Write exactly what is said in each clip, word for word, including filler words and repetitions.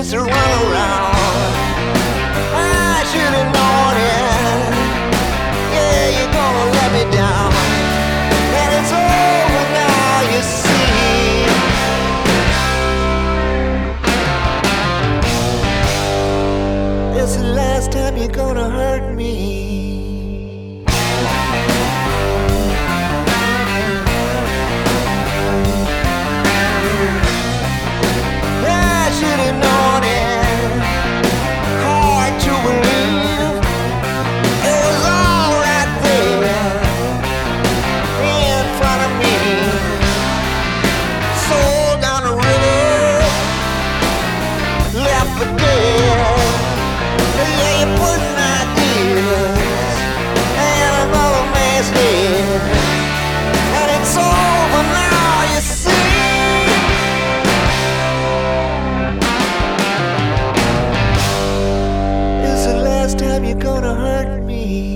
just to run around. I should have known it. Yeah, you're gonna let me down. And it's over now, you see. It's the last time you're gonna hurt me. You're gonna hurt me.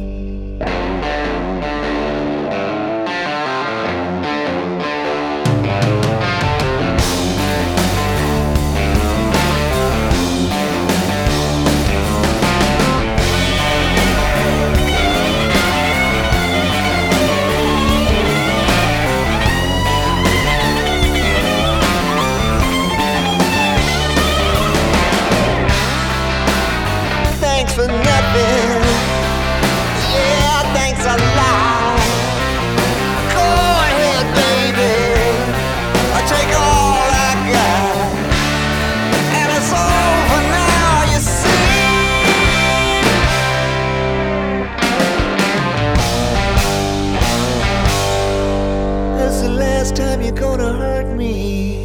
Thanks for nothing. Yeah, thanks a lot. Go ahead, baby. I take all I got. And it's over now, you see. It's the last time you're gonna hurt me.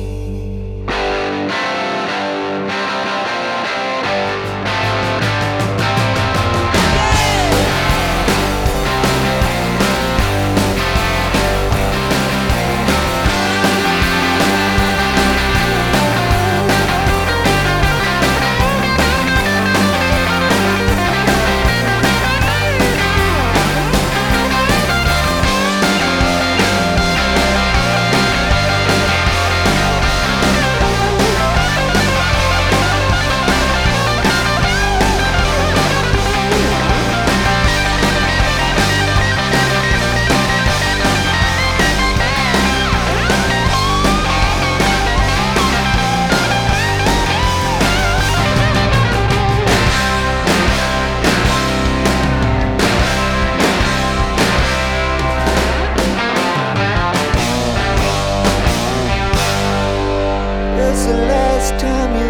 It's the last time you